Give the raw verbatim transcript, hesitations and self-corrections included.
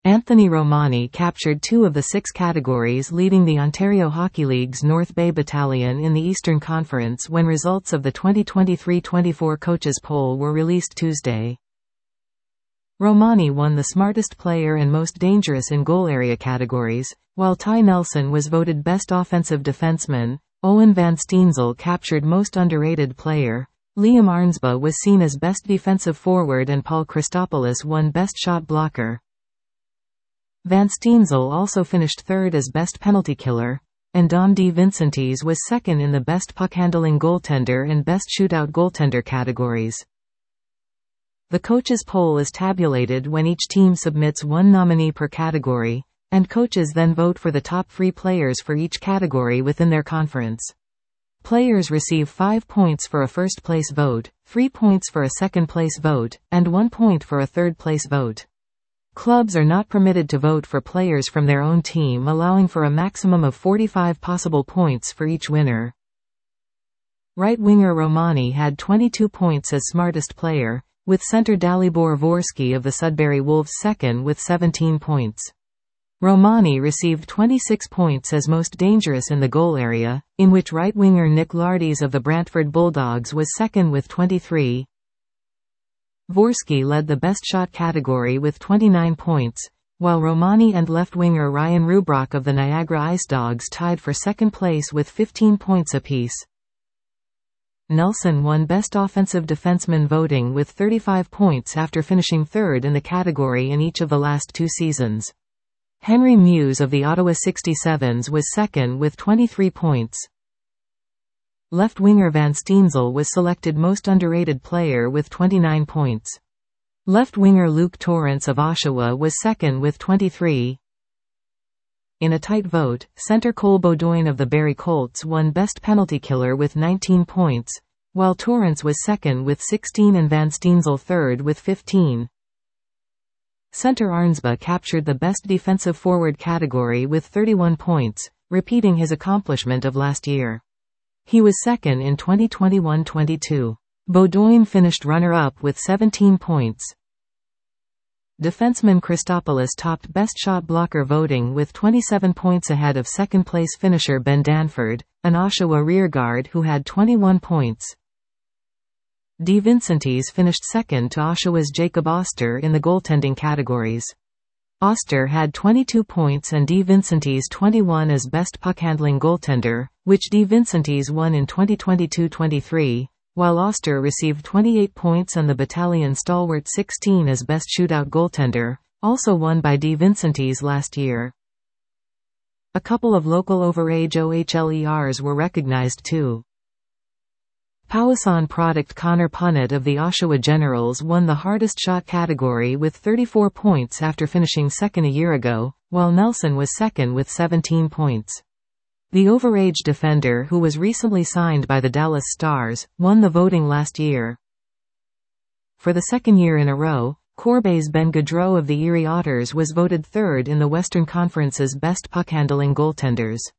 Anthony Romani captured two of the six categories, leading the Ontario Hockey League's North Bay Battalion in the Eastern Conference when results of the twenty twenty-three twenty-four coaches poll were released Tuesday. Romani won the smartest player and most dangerous in goal area categories, while Ty Nelson was voted best offensive defenseman. Owen Van Steensel captured most underrated player. Liam Arnsba was seen as best defensive forward and Paul Christopoulos won best shot blocker. Van Steensel also finished third as best penalty killer, and Dom DeVincentis was second in the best puck-handling goaltender and best shootout goaltender categories. The coaches poll is tabulated when each team submits one nominee per category, and coaches then vote for the top three players for each category within their conference. Players receive five points for a first-place vote, three points for a second-place vote, and one point for a third-place vote. Clubs are not permitted to vote for players from their own team, allowing for a maximum of forty-five possible points for each winner. Right winger Romani had twenty-two points as smartest player, with center Dalibor Vorsky of the Sudbury Wolves second with seventeen points. Romani received twenty-six points as most dangerous in the goal area, in which right winger Nick Lardies of the Brantford Bulldogs was second with twenty-three. Vorsky led the best shot category with twenty-nine points, while Romani and left winger Ryan Rubrock of the Niagara Ice Dogs tied for second place with fifteen points apiece. Nelson won best offensive defenseman voting with thirty-five points after finishing third in the category in each of the last two seasons. Henry Muse of the Ottawa sixty-sevens was second with twenty-three points. Left winger Van Steensel was selected most underrated player with twenty-nine points. Left winger Luke Torrance of Oshawa was second with twenty-three. In a tight vote, center Cole Beaudoin of the Barrie Colts won best penalty killer with nineteen points, while Torrance was second with sixteen and Van Steensel third with fifteen. Center Arnsba captured the best defensive forward category with thirty-one points, repeating his accomplishment of last year. He was second in twenty twenty-one twenty-two. Beaudoin finished runner-up with seventeen points. Defenseman Christopoulos topped best shot blocker voting with twenty-seven points ahead of second-place finisher Ben Danford, an Oshawa rearguard who had twenty-one points. DeVincentis finished second to Oshawa's Jacob Oster in the goaltending categories. Oster had twenty-two points and DeVincentis twenty-one as best puck-handling goaltender, which DeVincentis won in twenty twenty-two twenty-three, while Oster received twenty-eight points and the battalion stalwart sixteen as best shootout goaltender, also won by DeVincentis last year. A couple of local overage O H L E Rs were recognized too. Powassan product Connor Punnett of the Oshawa Generals won the hardest shot category with thirty-four points after finishing second a year ago, while Nelson was second with seventeen points. The overage defender, who was recently signed by the Dallas Stars, won the voting last year. For the second year in a row, Corbeil's Ben Gaudreau of the Erie Otters was voted third in the Western Conference's best puck-handling goaltenders.